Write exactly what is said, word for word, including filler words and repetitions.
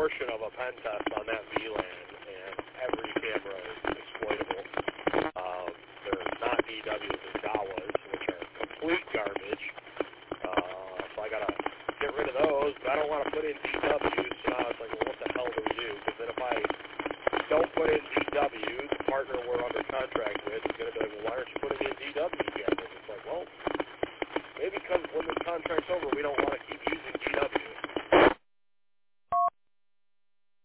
portion of a pen test on that V LAN, and every camera is exploitable. Um, they're not D Ws and D A W As, which are complete garbage. Uh, so I gotta get rid of those, but I don't want to put in D Ws, so now it's like, well, what the hell do we do? Because then if I don't put in D W, the partner we're under contract with is going to be like, well, why aren't you putting in D Ws yet? And it's like, well, maybe because when this contract's over, we don't want to keep using D Ws.